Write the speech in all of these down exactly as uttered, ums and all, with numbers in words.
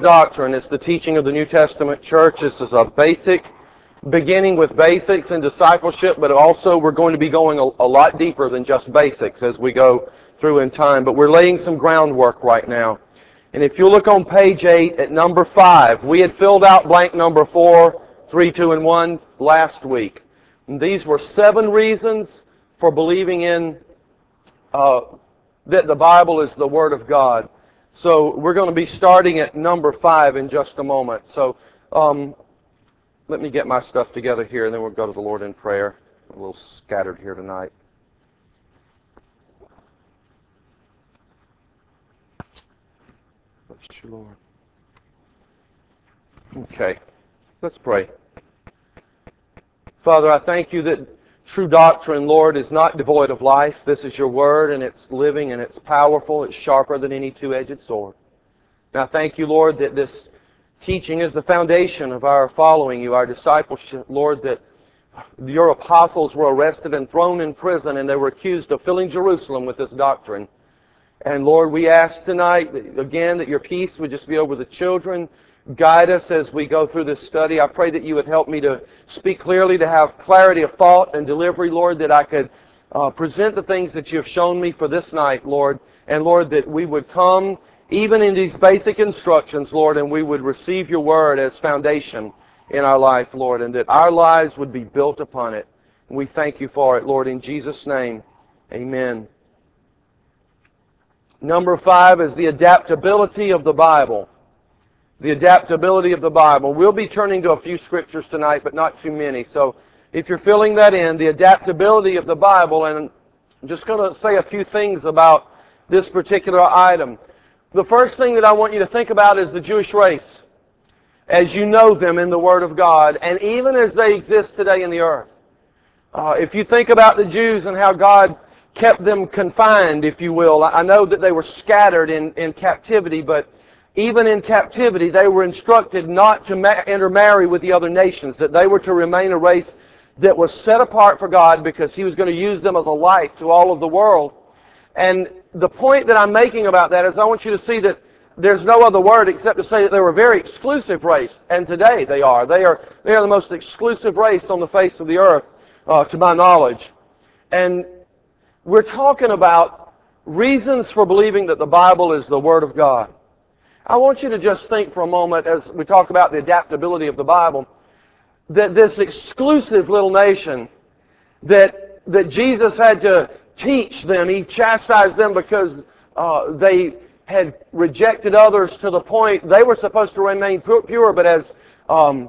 doctrine. It's the teaching of the New Testament church. This is a basic, beginning with basics and discipleship, but also we're going to be going a, a lot deeper than just basics as we go through in time. But we're laying some groundwork right now. And if you look on page eight at number five, we had filled out blank number four, three, two, and one last week. And these were seven reasons for believing in uh, that the Bible is the Word of God. So we're going to be starting at number five in just a moment. So um, let me get my stuff together here, and then we'll go to the Lord in prayer. I'm a little scattered here tonight. Bless you, Lord. Okay, let's pray. Father, I thank you that true doctrine, Lord, is not devoid of life. This is your word, and it's living, and it's powerful. It's sharper than any two-edged sword. And I thank you, Lord, that this teaching is the foundation of our following you, our discipleship, Lord, that your apostles were arrested and thrown in prison, and they were accused of filling Jerusalem with this doctrine. And Lord, we ask tonight, again, that your peace would just be over the children. Guide us as we go through this study. I pray that you would help me to speak clearly, to have clarity of thought and delivery, Lord, that I could uh, present the things that you have shown me for this night, Lord. And Lord, that we would come even in these basic instructions, Lord, and we would receive your word as foundation in our life, Lord, and that our lives would be built upon it. And we thank you for it, Lord, in Jesus' name. Amen. Number five is the adaptability of the Bible. The adaptability of the Bible. We'll be turning to a few scriptures tonight, but not too many. So if you're filling that in, the adaptability of the Bible, and I'm just going to say a few things about this particular item. The first thing that I want you to think about is the Jewish race, as you know them in the Word of God, and even as they exist today in the earth. Uh, if you think about the Jews and how God kept them confined, if you will, I know that they were scattered in, in captivity, but even in captivity, they were instructed not to ma- intermarry with the other nations, that they were to remain a race that was set apart for God because He was going to use them as a light to all of the world. And the point that I'm making about that is I want you to see that there's no other word except to say that they were a very exclusive race, and today they are. They are, they are the most exclusive race on the face of the earth, uh, to my knowledge. And we're talking about reasons for believing that the Bible is the Word of God. I want you to just think for a moment as we talk about the adaptability of the Bible, that this exclusive little nation that, that Jesus had to teach them, He chastised them because uh, they had rejected others to the point they were supposed to remain pure, but as, um,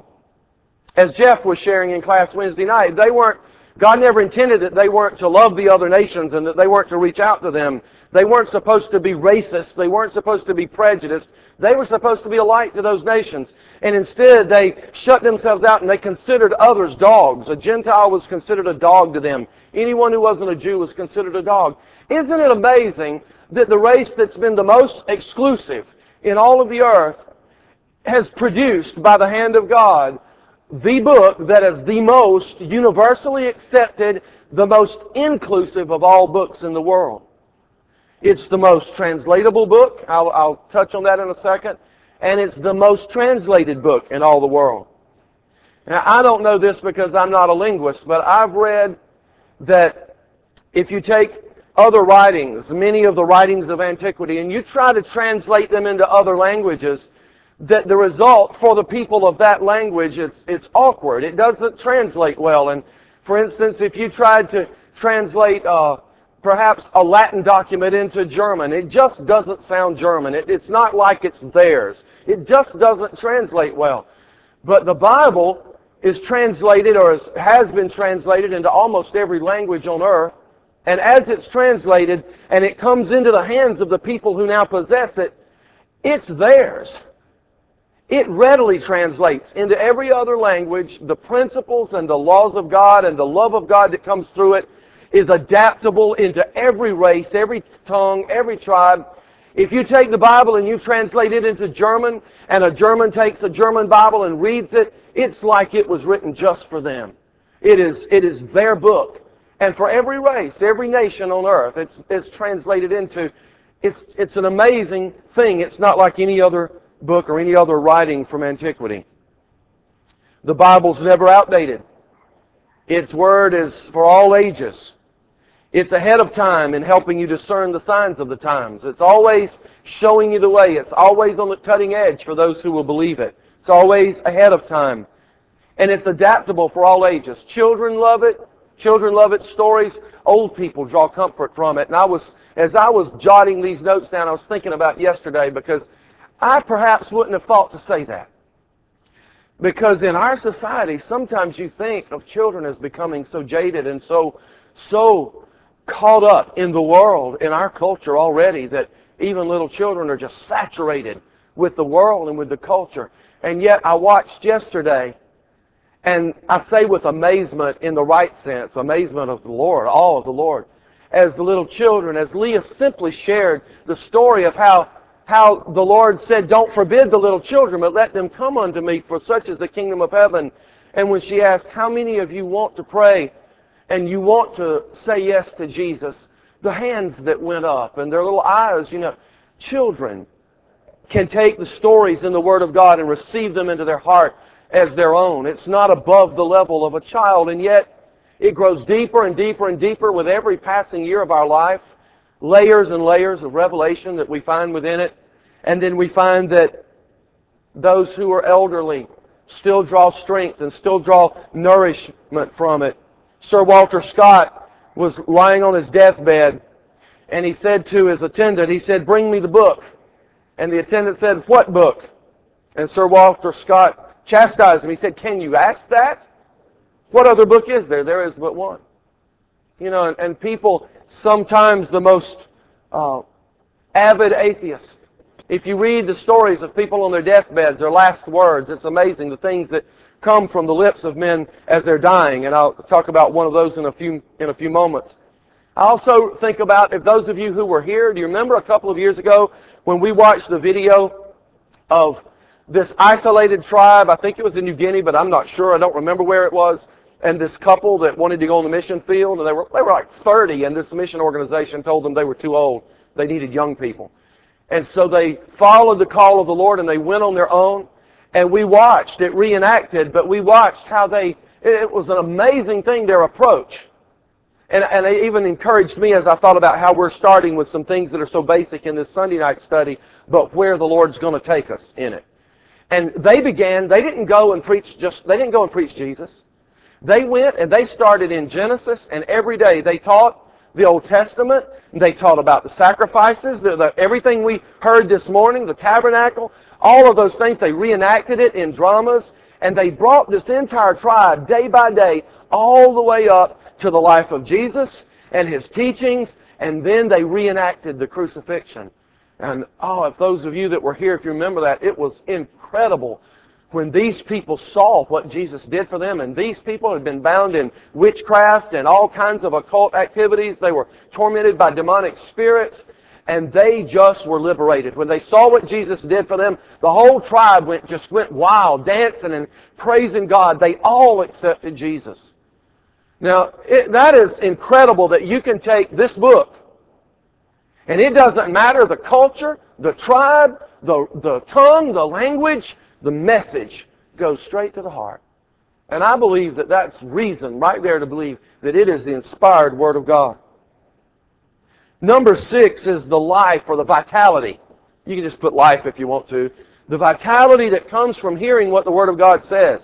as Jeff was sharing in class Wednesday night, they weren't, God never intended that they weren't to love the other nations and that they weren't to reach out to them. They weren't supposed to be racist. They weren't supposed to be prejudiced. They were supposed to be a light to those nations. And instead, they shut themselves out and they considered others dogs. A Gentile was considered a dog to them. Anyone who wasn't a Jew was considered a dog. Isn't it amazing that the race that's been the most exclusive in all of the earth has produced, by the hand of God, the book that is the most universally accepted, the most inclusive of all books in the world? It's the most translatable book. I'll, I'll touch on that in a second. And it's the most translated book in all the world. Now, I don't know this because I'm not a linguist, but I've read that if you take other writings, many of the writings of antiquity, and you try to translate them into other languages, that the result for the people of that language, it's, it's awkward. It doesn't translate well. And for instance, if you tried to translate uh, perhaps a Latin document into German, it just doesn't sound German. It, it's not like it's theirs. It just doesn't translate well. But the Bible is translated, or is, has been translated into almost every language on earth. And as it's translated and it comes into the hands of the people who now possess it, it's theirs. It readily translates into every other language. The principles and the laws of God and the love of God that comes through it is adaptable into every race, every tongue, every tribe. If you take the Bible and you translate it into German, and a German takes a German Bible and reads it, it's like it was written just for them. It is, it is their book. And for every race, every nation on earth, it's, it's translated into, it's, it's an amazing thing. It's not like any other book or any other writing from antiquity. The Bible's never outdated. Its word is for all ages. It's ahead of time in helping you discern the signs of the times. It's always showing you the way. It's always on the cutting edge for those who will believe it. It's always ahead of time. And it's adaptable for all ages. Children love it. Children love its stories. Old people draw comfort from it. And I was, as I was jotting these notes down, I was thinking about yesterday, because I perhaps wouldn't have thought to say that. Because in our society, sometimes you think of children as becoming so jaded and so, so caught up in the world, in our culture already, that even little children are just saturated with the world and with the culture. And yet I watched yesterday, and I say with amazement in the right sense, amazement of the Lord, awe of the Lord, as the little children, as Leah simply shared the story of how, how the Lord said, don't forbid the little children, but let them come unto me, for such is the kingdom of heaven. And when she asked, how many of you want to pray and you want to say yes to Jesus, the hands that went up and their little eyes, you know, children can take the stories in the Word of God and receive them into their heart as their own. It's not above the level of a child, and yet it grows deeper and deeper and deeper with every passing year of our life. Layers and layers of revelation that we find within it. And then we find that those who are elderly still draw strength and still draw nourishment from it. Sir Walter Scott was lying on his deathbed, and he said to his attendant, he said, bring me the book. And the attendant said, what book? And Sir Walter Scott chastised him. He said, can you ask that? What other book is there? There is but one. You know, and, and people, sometimes the most uh, avid atheists, if you read the stories of people on their deathbeds, their last words, it's amazing the things that come from the lips of men as they're dying. And I'll talk about one of those in a few in a few moments. I also think about, if those of you who were here, do you remember a couple of years ago when we watched the video of this isolated tribe? I think it was in New Guinea, but I'm not sure. I don't remember where it was. And this couple that wanted to go on the mission field, and they were they were like thirty, and this mission organization told them they were too old. They needed young people. And so they followed the call of the Lord, and they went on their own. And we watched it reenacted, but we watched how they, it was an amazing thing, their approach. And, and they even encouraged me as I thought about how we're starting with some things that are so basic in this Sunday night study, but where the Lord's going to take us in it. And they began, they didn't go and preach just, they didn't go and preach Jesus. They went and they started in Genesis, and every day they taught the Old Testament. They taught about the sacrifices, the, the, everything we heard this morning, the tabernacle, all of those things. They reenacted it in dramas, and they brought this entire tribe day by day all the way up to the life of Jesus and His teachings, and then they reenacted the crucifixion. And oh, if those of you that were here, if you remember that, it was incredible when these people saw what Jesus did for them. And these people had been bound in witchcraft and all kinds of occult activities. They were tormented by demonic spirits, and they just were liberated. When they saw what Jesus did for them, the whole tribe went just went wild, dancing and praising God. They all accepted Jesus. Now, it, that is incredible that you can take this book, and it doesn't matter the culture, the tribe, the, the tongue, the language, the message goes straight to the heart. And I believe that that's reason right there to believe that it is the inspired Word of God. Number six is the life or the vitality. You can just put life if you want to. The vitality that comes from hearing what the Word of God says.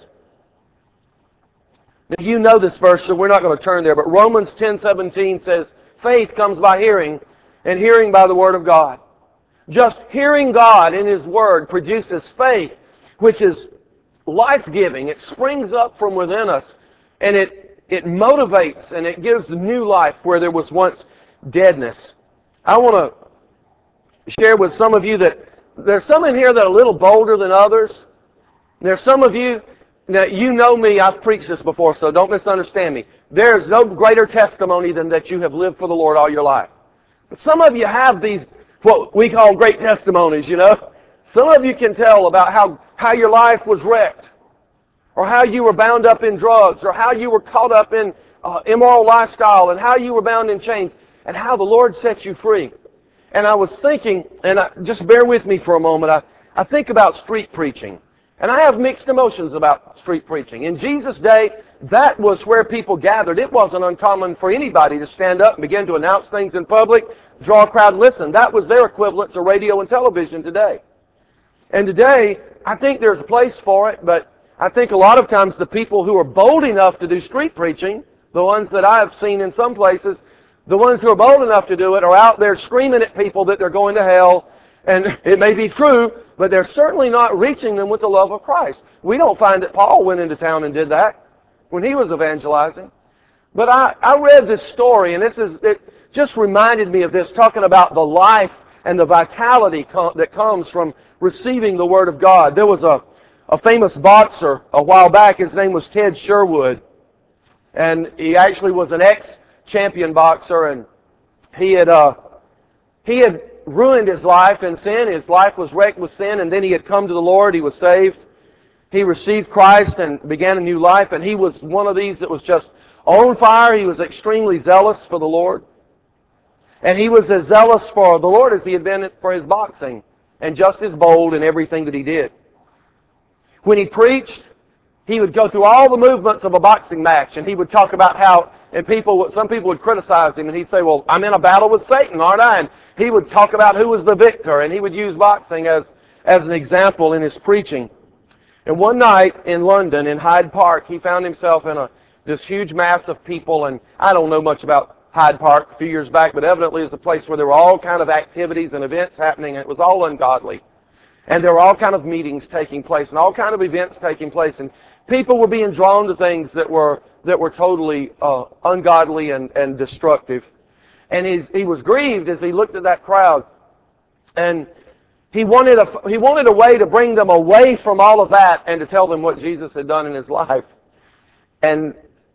Now, you know this verse, so we're not going to turn there, but Romans ten seventeen says, faith comes by hearing, and hearing by the Word of God. Just hearing God in His Word produces faith, which is life-giving. It springs up from within us, and it, it motivates and it gives new life where there was once deadness. I want to share with some of you that there's some in here that are a little bolder than others. There's some of you, now you know me, I've preached this before, so don't misunderstand me. There is no greater testimony than that you have lived for the Lord all your life. But some of you have these, what we call great testimonies, you know. Some of you can tell about how, how your life was wrecked, or how you were bound up in drugs, or how you were caught up in uh, immoral lifestyle, and how you were bound in chains, and how the Lord set you free. And I was thinking, and I, just bear with me for a moment, I, I think about street preaching. And I have mixed emotions about street preaching. In Jesus' day, that was where people gathered. It wasn't uncommon for anybody to stand up and begin to announce things in public, draw a crowd and listen. That was their equivalent to radio and television today. And today, I think there's a place for it, but I think a lot of times the people who are bold enough to do street preaching, the ones that I have seen in some places, the ones who are bold enough to do it are out there screaming at people that they're going to hell. And it may be true, but they're certainly not reaching them with the love of Christ. We don't find that Paul went into town and did that when he was evangelizing. But I, I read this story, and this is it just reminded me of this, talking about the life and the vitality com- that comes from receiving the Word of God. There was a, a famous boxer a while back. His name was Ted Sherwood. And he actually was an ex-champion boxer, and he had uh, he had ruined his life in sin. His life was wrecked with sin, and then he had come to the Lord. He was saved. He received Christ and began a new life, and he was one of these that was just on fire. He was extremely zealous for the Lord. And he was as zealous for the Lord as he had been for his boxing, and just as bold in everything that he did. When he preached, he would go through all the movements of a boxing match, and he would talk about how, and people, some people would criticize him, and he'd say, well, I'm in a battle with Satan, aren't I? And he would talk about who was the victor, and he would use boxing as, as an example in his preaching. And one night in London, in Hyde Park, he found himself in a this huge mass of people, and I don't know much about Hyde Park a few years back, but evidently it's a place where there were all kind of activities and events happening, and it was all ungodly. And there were all kind of meetings taking place, and all kind of events taking place, and people were being drawn to things that were that were totally uh, ungodly and, and destructive. And he's, he was grieved as he looked at that crowd, and he wanted a he wanted a way to bring them away from all of that and to tell them what Jesus had done in his life. And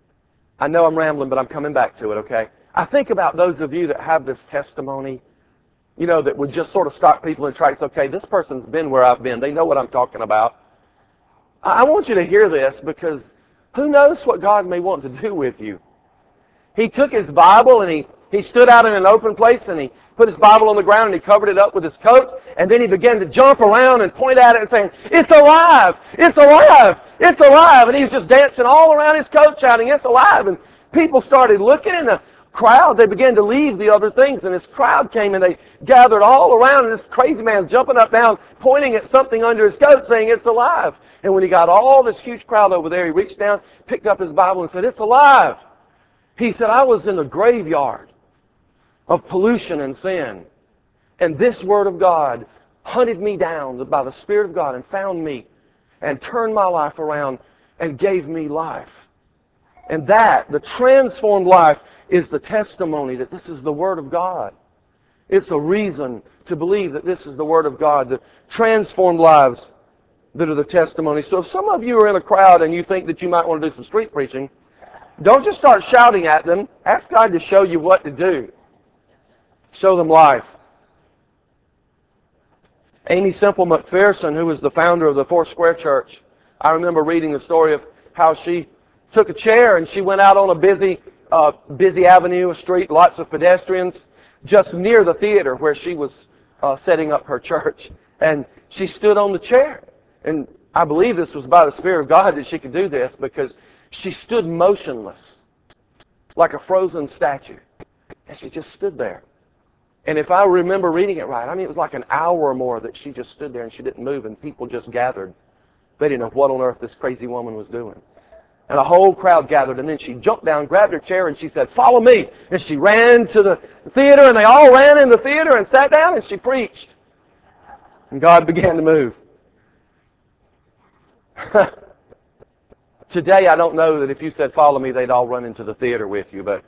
I know I'm rambling, but I'm coming back to it, okay? I think about those of you that have this testimony, you know, that would just sort of stop people in tracks. Okay, this person's been where I've been. They know what I'm talking about. I want you to hear this, because who knows what God may want to do with you. He took his Bible and he, he stood out in an open place and he put his Bible on the ground and he covered it up with his coat, and then he began to jump around and point at it and saying, it's alive! It's alive! It's alive! And he was just dancing all around his coat shouting, it's alive! And people started looking, and the crowd, they began to leave the other things, and this crowd came and they gathered all around, and this crazy man jumping up down, pointing at something under his coat saying, it's alive! And when he got all this huge crowd over there, he reached down, picked up his Bible and said, it's alive! He said, I was in the graveyard of pollution and sin, and this Word of God hunted me down by the Spirit of God and found me and turned my life around and gave me life. And that, the transformed life, is the testimony that this is the Word of God. It's a reason to believe that this is the Word of God, the transformed lives that are the testimony. So if some of you are in a crowd and you think that you might want to do some street preaching, don't just start shouting at them. Ask God to show you what to do. Show them life. Amy Semple McPherson, who was the founder of the Foursquare Church, I remember reading the story of how she took a chair and she went out on a busy, uh, busy avenue, a street, lots of pedestrians, just near the theater where she was uh, setting up her church. And she stood on the chair. And I believe this was by the Spirit of God that she could do this, because she stood motionless, like a frozen statue. And she just stood there. And if I remember reading it right, I mean, it was like an hour or more that she just stood there and she didn't move, and people just gathered. They didn't know what on earth this crazy woman was doing. And a whole crowd gathered, and then she jumped down, grabbed her chair, and she said, follow me. And she ran to the theater, and they all ran in the theater and sat down, and she preached. And God began to move. Today, I don't know that if you said, follow me, they'd all run into the theater with you. But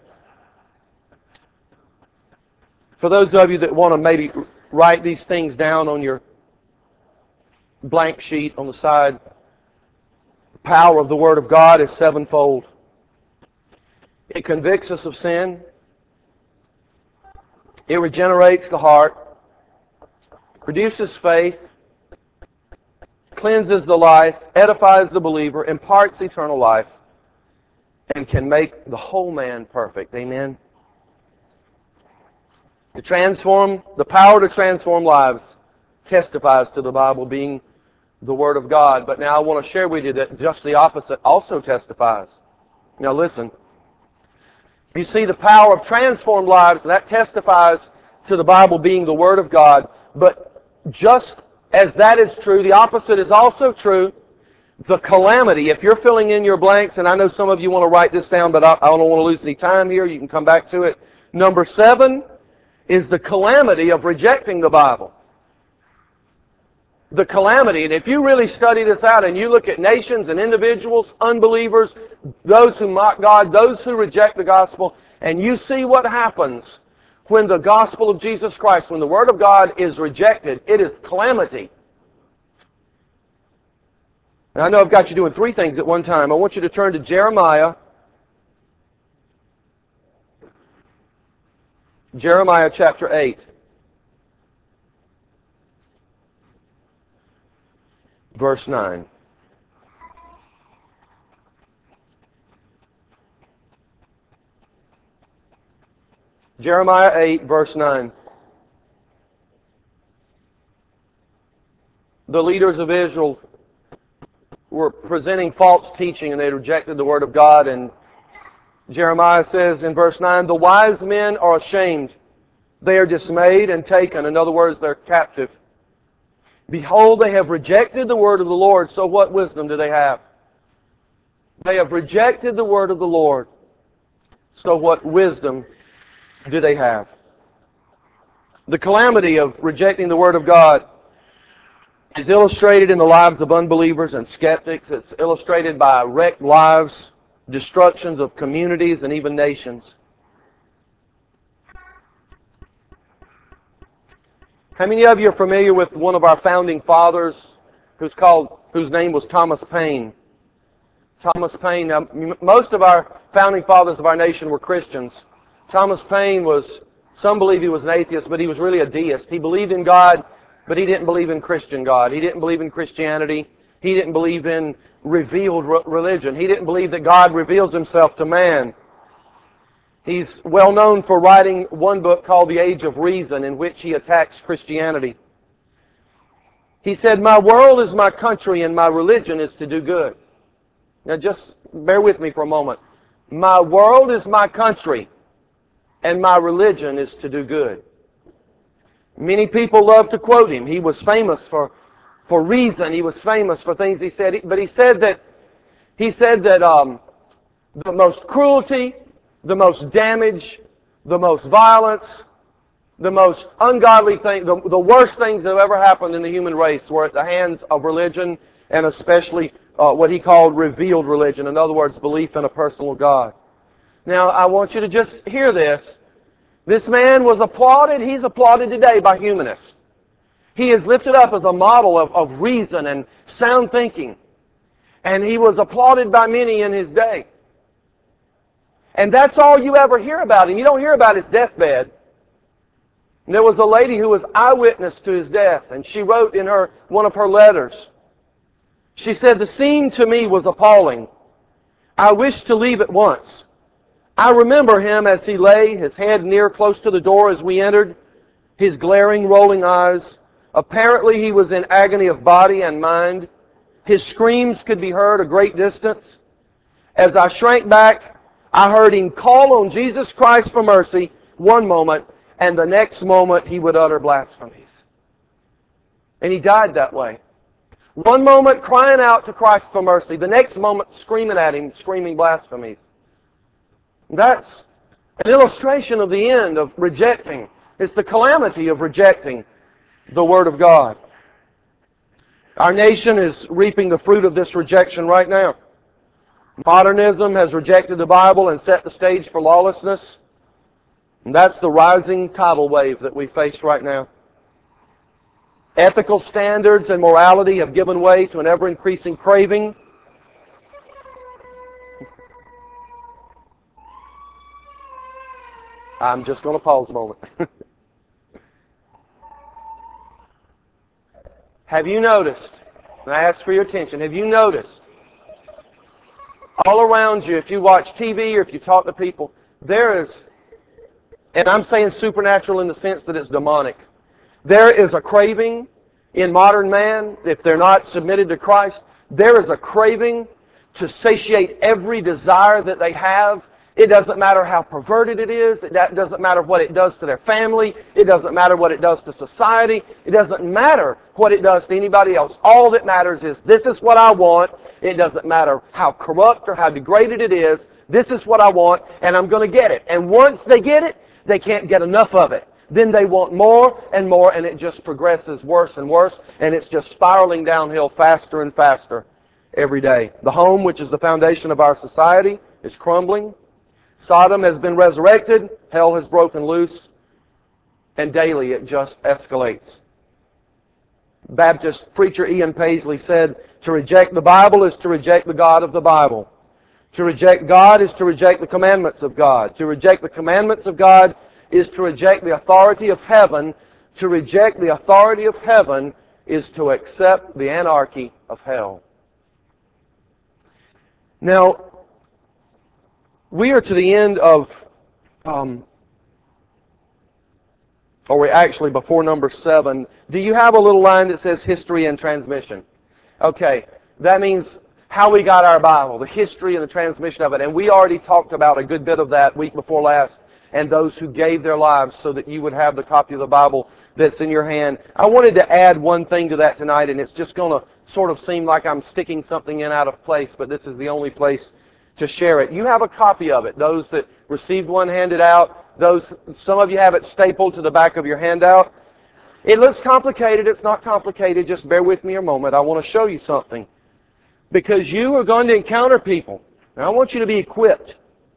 for those of you that want to maybe write these things down on your blank sheet on the side, the power of the Word of God is sevenfold. It convicts us of sin. It regenerates the heart, produces faith, cleanses the life, edifies the believer, imparts eternal life, and can make the whole man perfect. Amen? To transform, the power to transform lives testifies to the Bible being the Word of God. But now I want to share with you that just the opposite also testifies. Now listen. You see the power of transformed lives, and that testifies to the Bible being the Word of God. But just as that is true, the opposite is also true. The calamity, if you're filling in your blanks, and I know some of you want to write this down, but I, I don't want to lose any time here. You can come back to it. Number seven is the calamity of rejecting the Bible. The calamity, and if you really study this out and you look at nations and individuals, unbelievers, those who mock God, those who reject the gospel, and you see what happens when the gospel of Jesus Christ, when the Word of God is rejected, it is calamity. And I know I've got you doing three things at one time. I want you to turn to Jeremiah. Jeremiah chapter eight. Verse nine. Jeremiah eight, verse nine. The leaders of Israel were presenting false teaching, and they rejected the Word of God. And Jeremiah says in verse nine, "The wise men are ashamed. They are dismayed and taken." In other words, they're captive. "Behold, they have rejected the word of the Lord." So what wisdom do they have? They have rejected the word of the Lord. So what wisdom do they have? The calamity of rejecting the Word of God is illustrated in the lives of unbelievers and skeptics. It's illustrated by wrecked lives, destructions of communities, and even nations. How many of you are familiar with one of our founding fathers who's called, whose name was Thomas Paine? Thomas Paine. Now, most of our founding fathers of our nation were Christians. Thomas Paine was, some believe he was an atheist, but he was really a deist. He believed in God, but he didn't believe in Christian God. He didn't believe in Christianity. He didn't believe in revealed religion. He didn't believe that God reveals Himself to man. He's well known for writing one book called The Age of Reason, in which he attacks Christianity. He said, "My world is my country, and my religion is to do good." Now just bear with me for a moment. My world is my country, and my religion is to do good. Many people love to quote him. He was famous for, for reason. He was famous for things he said. But he said that he said that um, the most cruelty, the most damage, the most violence, the most ungodly thing, the, the worst things that have ever happened in the human race were at the hands of religion, and especially uh, what he called revealed religion. In other words, belief in a personal God. Now, I want you to just hear this. This man was applauded. He's applauded today by humanists. He is lifted up as a model of, of reason and sound thinking. And he was applauded by many in his day. And that's all you ever hear about him. You don't hear about his deathbed. And there was a lady who was eyewitness to his death, and she wrote in her one of her letters. She said, "The scene to me was appalling. I wished to leave at once. I remember him as he lay, his head near close to the door as we entered, his glaring, rolling eyes. Apparently he was in agony of body and mind. His screams could be heard a great distance. As I shrank back, I heard him call on Jesus Christ for mercy one moment, and the next moment he would utter blasphemies." And he died that way. One moment crying out to Christ for mercy, the next moment screaming at him, screaming blasphemies. That's an illustration of the end of rejecting. It's the calamity of rejecting the Word of God. Our nation is reaping the fruit of this rejection right now. Modernism has rejected the Bible and set the stage for lawlessness. And that's the rising tidal wave that we face right now. Ethical standards and morality have given way to an ever-increasing craving. I'm just going to pause a moment. Have you noticed, and I ask for your attention, have you noticed all around you, if you watch T V or if you talk to people, there is, and I'm saying supernatural in the sense that it's demonic, there is a craving in modern man, if they're not submitted to Christ, there is a craving to satiate every desire that they have. It doesn't matter how perverted it is. It doesn't matter what it does to their family. It doesn't matter what it does to society. It doesn't matter what it does to anybody else. All that matters is, this is what I want. It doesn't matter how corrupt or how degraded it is. This is what I want, and I'm going to get it. And once they get it, they can't get enough of it. Then they want more and more, and it just progresses worse and worse, and it's just spiraling downhill faster and faster every day. The home, which is the foundation of our society, is crumbling. Sodom has been resurrected. Hell has broken loose. And daily it just escalates. Baptist preacher Ian Paisley said, to reject the Bible is to reject the God of the Bible. To reject God is to reject the commandments of God. To reject the commandments of God is to reject the authority of heaven. To reject the authority of heaven is to accept the anarchy of hell. Now, we are to the end of, um, or we actually before number seven. Do you have a little line that says history and transmission? Okay, that means how we got our Bible, the history and the transmission of it. And we already talked about a good bit of that week before last, and those who gave their lives so that you would have the copy of the Bible that's in your hand. I wanted to add one thing to that tonight, and it's just going to sort of seem like I'm sticking something in out of place, but this is the only place to share it. You have a copy of it. Those that received one handed out, those, some of you have it stapled to the back of your handout. It looks complicated. It's not complicated. Just bear with me a moment. I want to show you something. Because you are going to encounter people. Now, I want you to be equipped.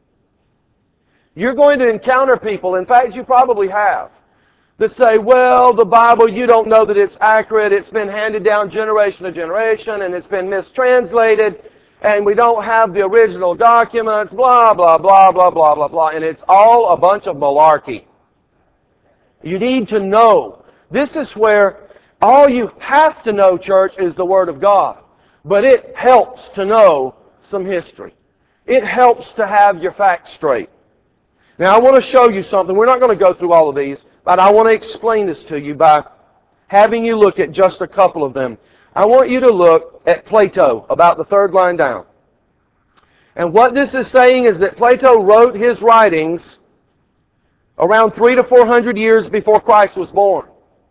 You're going to encounter people, in fact, you probably have, that say, well, the Bible, you don't know that it's accurate. It's been handed down generation to generation, and it's been mistranslated, and we don't have the original documents, blah, blah, blah, blah, blah, blah, blah. And it's all a bunch of malarkey. You need to know. This is where all you have to know, church, is the Word of God. But it helps to know some history. It helps to have your facts straight. Now, I want to show you something. We're not going to go through all of these, but I want to explain this to you by having you look at just a couple of them. I want you to look at Plato, about the third line down. And what this is saying is that Plato wrote his writings around three to four hundred years before Christ was born.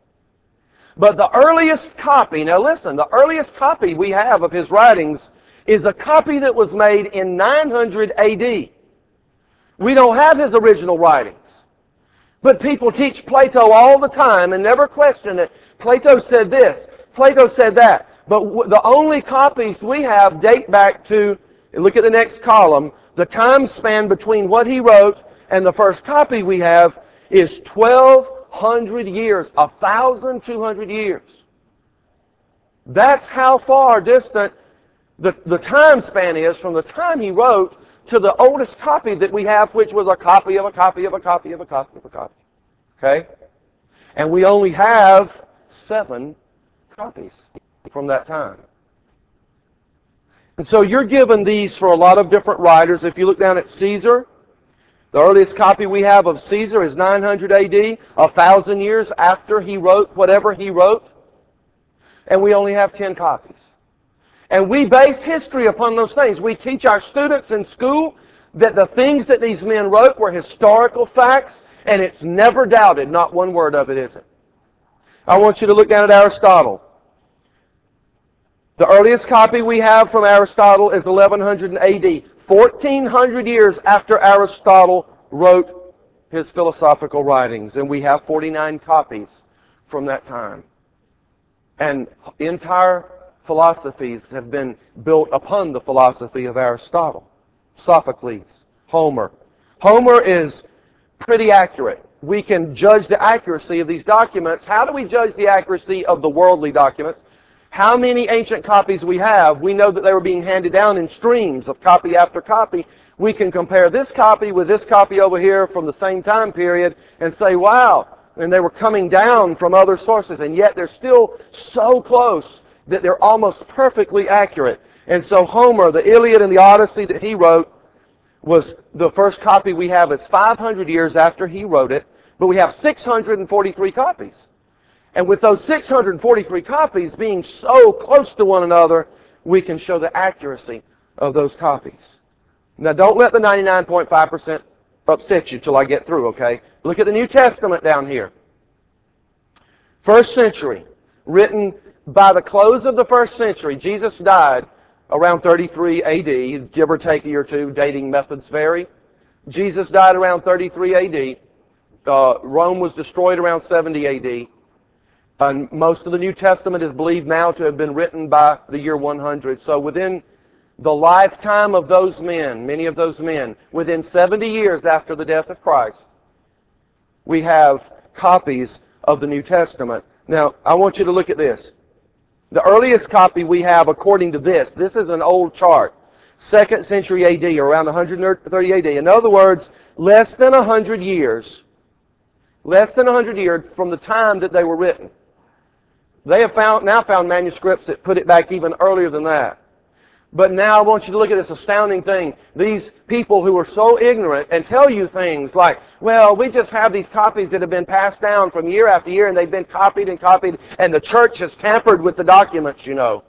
But the earliest copy, now listen, the earliest copy we have of his writings is a copy that was made in nine hundred A D. We don't have his original writings. But people teach Plato all the time and never question it. Plato said this. Plato said that. But the only copies we have date back to, look at the next column, the time span between what he wrote and the first copy we have is twelve hundred years, one thousand two hundred years. That's how far distant the, the time span is from the time he wrote to the oldest copy that we have, which was a copy of a copy of a copy of a copy of a copy. Okay? And we only have seven copies from that time. And so you're given these for a lot of different writers. If you look down at Caesar, the earliest copy we have of Caesar is nine hundred A D, a thousand years after he wrote whatever he wrote. And we only have ten copies. And we base history upon those things. We teach our students in school that the things that these men wrote were historical facts, and it's never doubted. Not one word of it isn't. I want you to look down at Aristotle. The earliest copy we have from Aristotle is eleven hundred A D, fourteen hundred years after Aristotle wrote his philosophical writings, and we have forty-nine copies from that time. And entire philosophies have been built upon the philosophy of Aristotle. Sophocles, Homer. Homer is pretty accurate. We can judge the accuracy of these documents. How do we judge the accuracy of the worldly documents? How many ancient copies we have? We know that they were being handed down in streams of copy after copy. We can compare this copy with this copy over here from the same time period and say, wow, and they were coming down from other sources, and yet they're still so close that they're almost perfectly accurate. And so Homer, the Iliad and the Odyssey that he wrote, was the first copy we have is five hundred years after he wrote it, but we have six hundred forty-three copies. And with those six hundred forty-three copies being so close to one another, we can show the accuracy of those copies. Now, don't let the ninety-nine point five percent upset you till I get through, okay? Look at the New Testament down here. First century, written by the close of the first century. Jesus died around thirty-three A D, give or take a year or two. Dating methods vary. Jesus died around thirty-three A D. Uh, Rome was destroyed around seventy A D. And most of the New Testament is believed now to have been written by the year one hundred. So within the lifetime of those men, many of those men, within seventy years after the death of Christ, we have copies of the New Testament. Now, I want you to look at this. The earliest copy we have, according to this, this is an old chart, second century A D, or around one hundred thirty A D. In other words, less than one hundred years, less than one hundred years from the time that they were written. They have found, now found manuscripts that put it back even earlier than that. But now I want you to look at this astounding thing. These people who are so ignorant and tell you things like, well, we just have these copies that have been passed down from year after year, and they've been copied and copied, and the church has tampered with the documents, you know.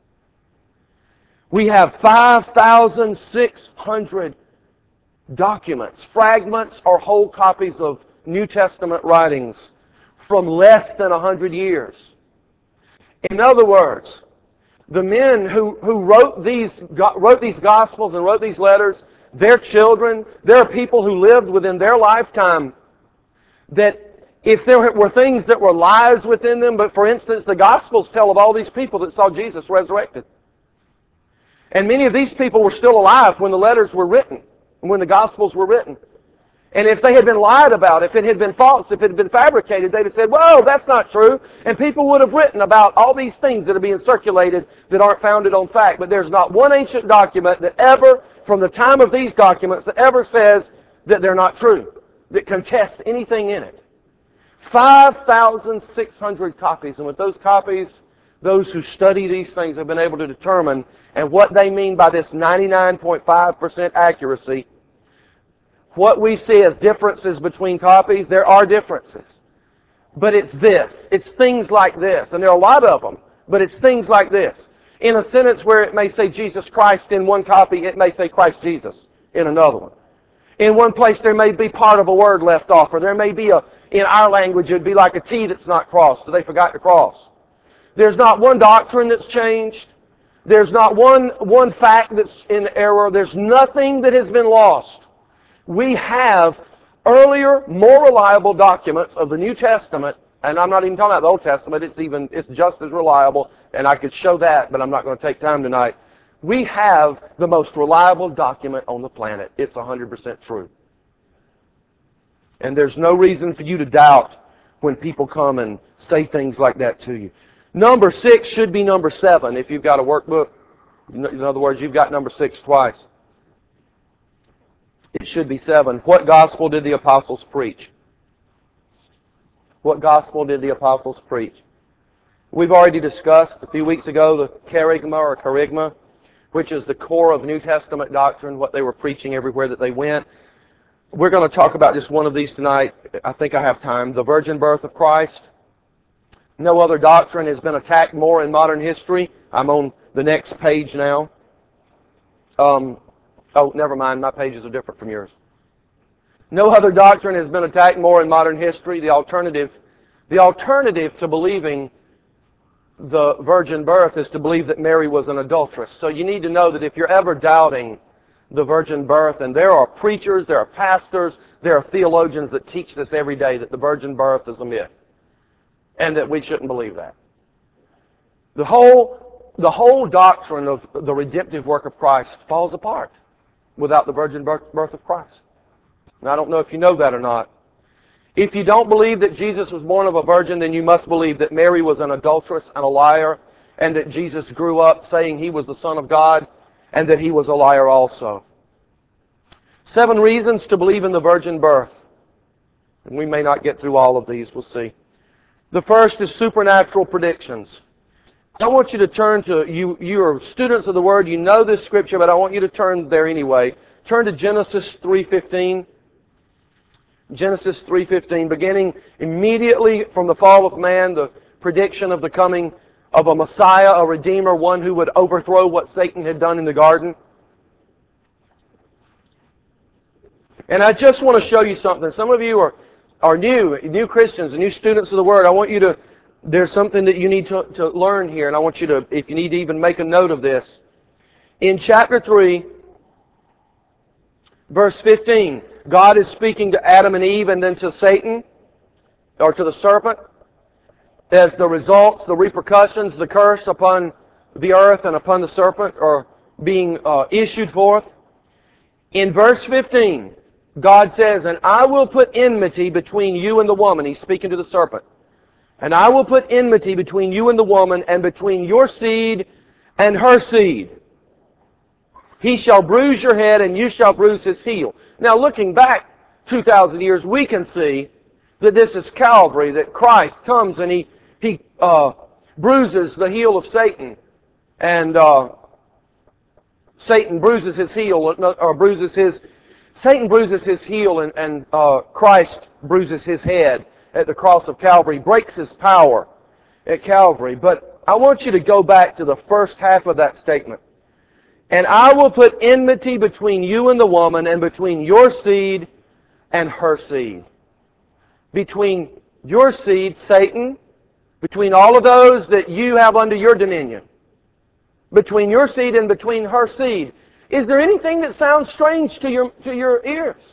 We have five thousand six hundred documents, fragments or whole copies of New Testament writings from less than one hundred years. In other words, the men who, who wrote these wrote these Gospels and wrote these letters, their children, there are people who lived within their lifetime that if there were things that were lies within them, but for instance, the Gospels tell of all these people that saw Jesus resurrected. And many of these people were still alive when the letters were written, when the Gospels were written. And if they had been lied about, if it had been false, if it had been fabricated, they'd have said, whoa, that's not true. And people would have written about all these things that are being circulated that aren't founded on fact. But there's not one ancient document that ever, from the time of these documents, that ever says that they're not true, that contests anything in it. five thousand six hundred copies. And with those copies, those who study these things have been able to determine, and what they mean by this ninety-nine point five percent accuracy. What we see as differences between copies, there are differences. But it's this. It's things like this. And there are a lot of them. But it's things like this. In a sentence where it may say Jesus Christ in one copy, it may say Christ Jesus in another one. In one place there may be part of a word left off. Or there may be a, in our language, it would be like a T that's not crossed, so they forgot to cross. There's not one doctrine that's changed. There's not one, one fact that's in error. There's nothing that has been lost. We have earlier, more reliable documents of the New Testament, and I'm not even talking about the Old Testament, it's even it's just as reliable, and I could show that, but I'm not going to take time tonight. We have the most reliable document on the planet. It's one hundred percent true. And there's no reason for you to doubt when people come and say things like that to you. Number six should be number seven if you've got a workbook. In other words, you've got number six twice. It should be seven. What gospel did the apostles preach? What gospel did the apostles preach? We've already discussed a few weeks ago the kerygma or kerygma, which is the core of New Testament doctrine, what they were preaching everywhere that they went. We're going to talk about just one of these tonight. I think I have time. The virgin birth of Christ. No other doctrine has been attacked more in modern history. I'm on the next page now. Um... Oh, never mind. My pages are different from yours. No other doctrine has been attacked more in modern history. The alternative, the alternative to believing the virgin birth is to believe that Mary was an adulteress. So you need to know that if you're ever doubting the virgin birth, and there are preachers, there are pastors, there are theologians that teach this every day, that the virgin birth is a myth, and that we shouldn't believe that. The whole, the whole doctrine of the redemptive work of Christ falls apart without the virgin birth of Christ. And I don't know if you know that or not. If you don't believe that Jesus was born of a virgin, then you must believe that Mary was an adulteress and a liar, and that Jesus grew up saying he was the Son of God, and that he was a liar also. Seven reasons to believe in the virgin birth. And we may not get through all of these, we'll see. The first is supernatural predictions. I want you to turn to, you you are students of the Word, you know this scripture, but I want you to turn there anyway. Turn to Genesis three fifteen. Genesis three fifteen, beginning immediately from the fall of man, the prediction of the coming of a Messiah, a Redeemer, one who would overthrow what Satan had done in the garden. And I just want to show you something. Some of you are, are new, new Christians, new students of the Word. I want you to, there's something that you need to, to learn here, and I want you to, if you need to even make a note of this. In chapter three, verse fifteen, God is speaking to Adam and Eve and then to Satan, or to the serpent, as the results, the repercussions, the curse upon the earth and upon the serpent are being uh, issued forth. In verse fifteen, God says, and I will put enmity between you and the woman. He's speaking to the serpent. And I will put enmity between you and the woman, and between your seed and her seed. He shall bruise your head, and you shall bruise his heel. Now, looking back two thousand years, we can see that this is Calvary, that Christ comes and he, he uh, bruises the heel of Satan. And uh, Satan bruises his heel, or bruises his... Satan bruises his heel, and, and uh, Christ bruises his head at the cross of Calvary, breaks his power at Calvary. But I want you to go back to the first half of that statement. And I will put enmity between you and the woman, and between your seed and her seed. Between your seed, Satan, between all of those that you have under your dominion. Between your seed and between her seed. Is there anything that sounds strange to your, to your ears?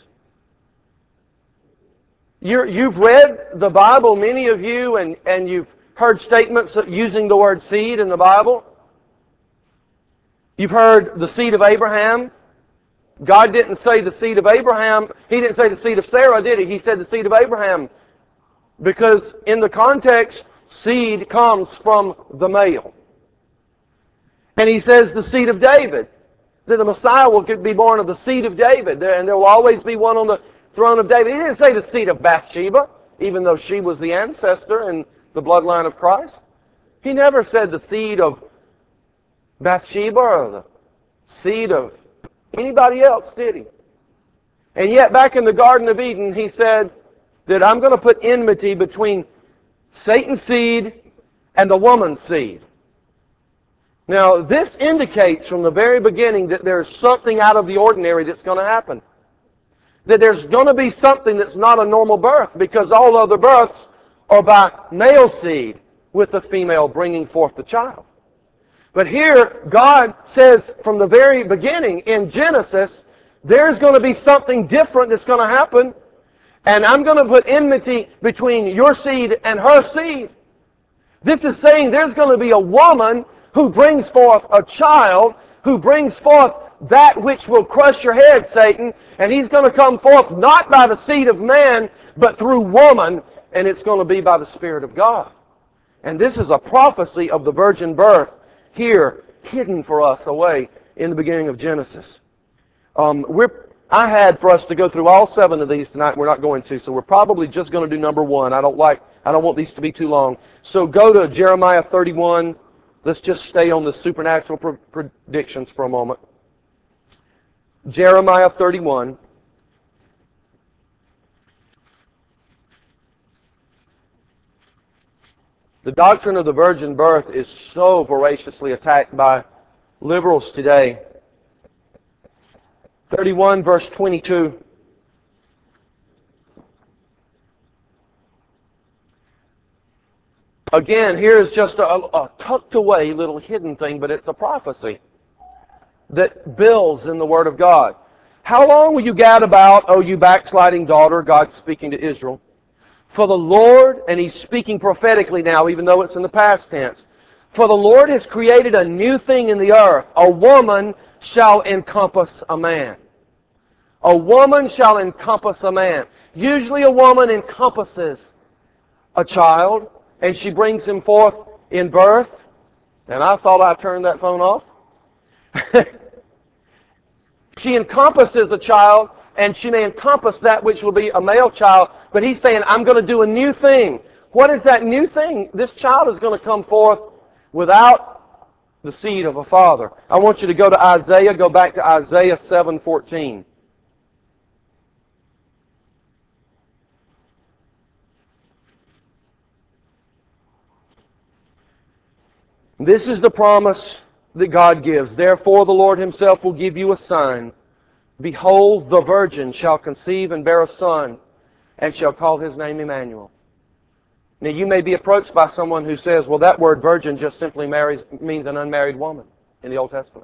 You're, you've read the Bible, many of you, and, and you've heard statements using the word seed in the Bible. You've heard the seed of Abraham. God didn't say the seed of Abraham. He didn't say the seed of Sarah, did He? He said the seed of Abraham. Because in the context, seed comes from the male. And He says the seed of David. That the Messiah will be born of the seed of David. And there will always be one on the throne of David. He didn't say the seed of Bathsheba, even though she was the ancestor in the bloodline of Christ. He never said the seed of Bathsheba or the seed of anybody else, did He? And yet back in the Garden of Eden, He said that I'm going to put enmity between Satan's seed and the woman's seed. Now, this indicates from the very beginning that there's something out of the ordinary that's going to happen. That there's going to be something that's not a normal birth, because all other births are by male seed, with the female bringing forth the child. But here, God says from the very beginning in Genesis, there's going to be something different that's going to happen, and I'm going to put enmity between your seed and her seed. This is saying there's going to be a woman who brings forth a child, who brings forth that which will crush your head, Satan, and he's going to come forth not by the seed of man, but through woman, and it's going to be by the Spirit of God. And this is a prophecy of the virgin birth here, hidden for us away in the beginning of Genesis. Um, we're, I had for us to go through all seven of these tonight. We're not going to, so we're probably just going to do number one. I don't like, I don't want these to be too long. So go to Jeremiah thirty-one. Let's just stay on the supernatural pre- predictions for a moment. Jeremiah thirty-one. The doctrine of the virgin birth is so voraciously attacked by liberals today. thirty-one verse twenty-two. Again, here is just a, a tucked away little hidden thing, but it's a prophecy that builds in the Word of God. How long will you gad about, O you backsliding daughter? God's speaking to Israel. For the Lord, and He's speaking prophetically now, even though it's in the past tense. For the Lord has created a new thing in the earth. A woman shall encompass a man. A woman shall encompass a man. Usually a woman encompasses a child, and she brings him forth in birth. And I thought I turned that phone off. She encompasses a child, and she may encompass that which will be a male child. But He's saying, I'm going to do a new thing. What is that new thing? This child is going to come forth without the seed of a father. I want you to go to Isaiah. Go back to Isaiah seven fourteen. This is the promise that God gives. Therefore the Lord Himself will give you a sign. Behold, the virgin shall conceive and bear a son, and shall call His name Emmanuel. Now you may be approached by someone who says, well, that word virgin just simply marries, means an unmarried woman in the Old Testament.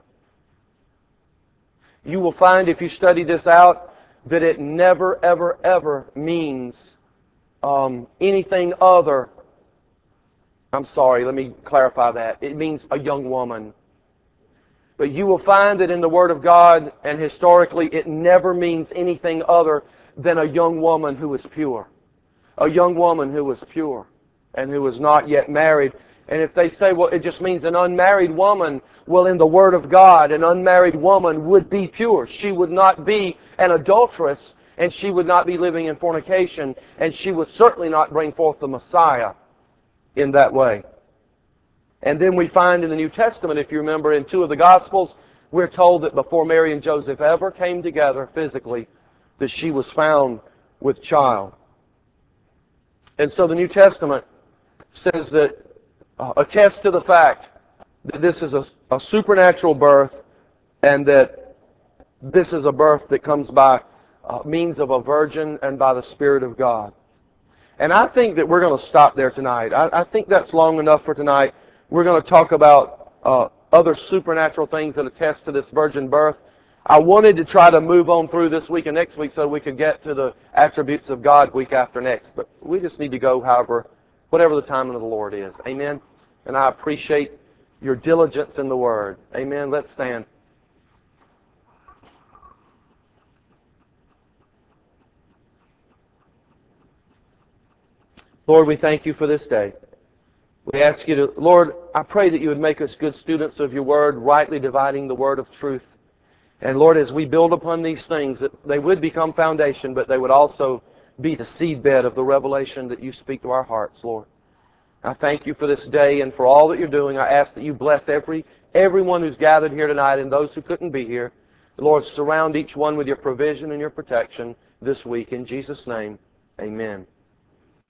You will find, if you study this out, that it never, ever, ever means um, anything other. I'm sorry, let me clarify that. It means a young woman. But you will find that in the Word of God, and historically, it never means anything other than a young woman who is pure. A young woman who is pure and who is not yet married. And if they say, well, it just means an unmarried woman, well, in the Word of God, an unmarried woman would be pure. She would not be an adulteress, and she would not be living in fornication, and she would certainly not bring forth the Messiah in that way. And then we find in the New Testament, if you remember, in two of the Gospels, we're told that before Mary and Joseph ever came together physically, that she was found with child. And so the New Testament says that, uh, attests to the fact that this is a, a supernatural birth, and that this is a birth that comes by uh, means of a virgin and by the Spirit of God. And I think that we're going to stop there tonight. I, I think that's long enough for tonight. We're going to talk about uh, other supernatural things that attest to this virgin birth. I wanted to try to move on through this week and next week so we could get to the attributes of God week after next. But we just need to go, however, whatever the timing of the Lord is. Amen? And I appreciate your diligence in the Word. Amen? Let's stand. Lord, we thank You for this day. We ask You to, Lord, I pray that You would make us good students of Your Word, rightly dividing the Word of truth. And Lord, as we build upon these things, that they would become foundation, but they would also be the seedbed of the revelation that You speak to our hearts, Lord. I thank You for this day and for all that You're doing. I ask that You bless every everyone who's gathered here tonight and those who couldn't be here. Lord, surround each one with Your provision and Your protection this week. In Jesus' name, amen.